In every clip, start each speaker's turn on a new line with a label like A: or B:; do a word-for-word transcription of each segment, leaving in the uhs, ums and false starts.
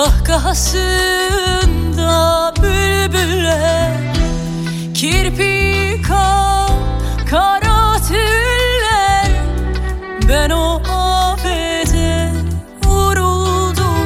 A: kahkahasında bülbüller, kirpi kal, kara tüller. Ben o afete vuruldum.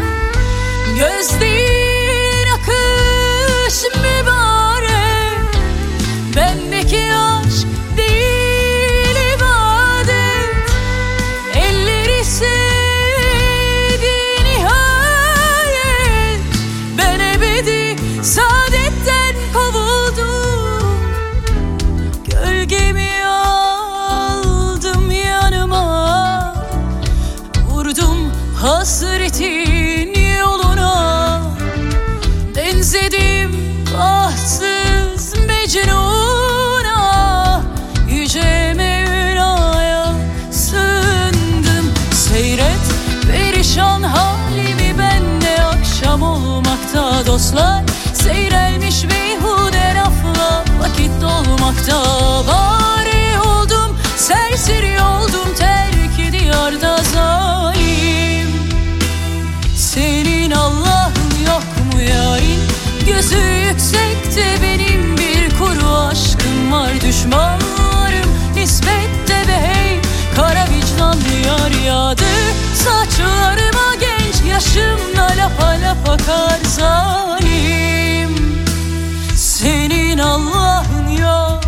A: Gözlerin akış mübarek, bendeki aşk değil ibadet. Elleri sevdi nihayet, ben ebedi saadetten kovuldum. Gölgemi aldım yanıma, vurdum hasretin yoluna. Benzedim bahtsız Mecnun'a, yüce Mevla'ya sığındım. Seyret perişan halimi, bende akşam olmakta dostlar. Seyrelmiş beyhude lafla vakit dolmakta. Bari oldum, serseri oldum, terk diyarda zalim. Senin Allah'ın yok mu yarin? Gözü yüksekte benim bir kuru aşkım var. Düşmanlarım nispette be hey, kara vicdanlı yar yağdı saçlarıma genç yaşımda, lapa lapa kar zalim. Senin Allah'ın yok.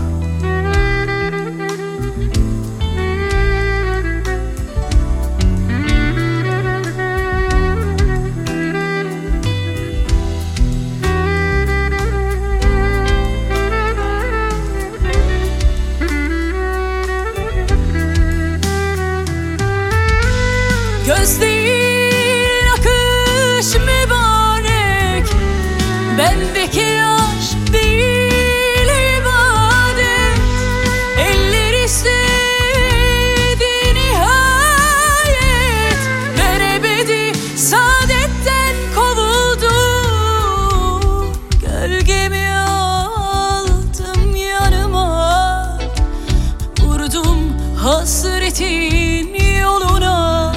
A: Gözlerin akış mübarek, bendeki aşk değil ibadet. Elleri sevdi nihayet, ben ebedi saadetten kovuldum. Gölgemi aldım yanıma, vurdum hasretin yoluna.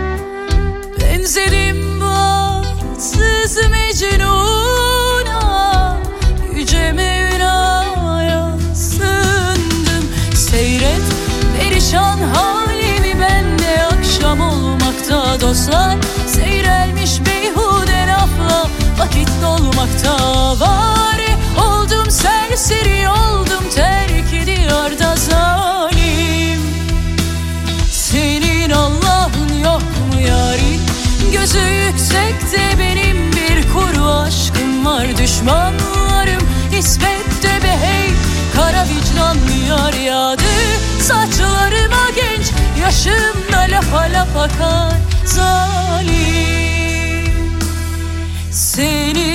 A: Benzedim bahtsız Mecnun'a, yüce Mevla'ya sığındım. Seyret perişan halimi, bende akşam olmakta dostlar. Seyrelmiş beyhude lafla vakit dolmakta. Bari oldum, serseri oldum, terk diyarda zalim. Senin Allah'ın yok mu yarin? Gözü yüksekte benim bir kuru aşkım var. Düşmanlarım nispette be hey, kara vicdanlı yar yağdı saçlarıma genç yaşımda, lapa lapa kar zalim. Seni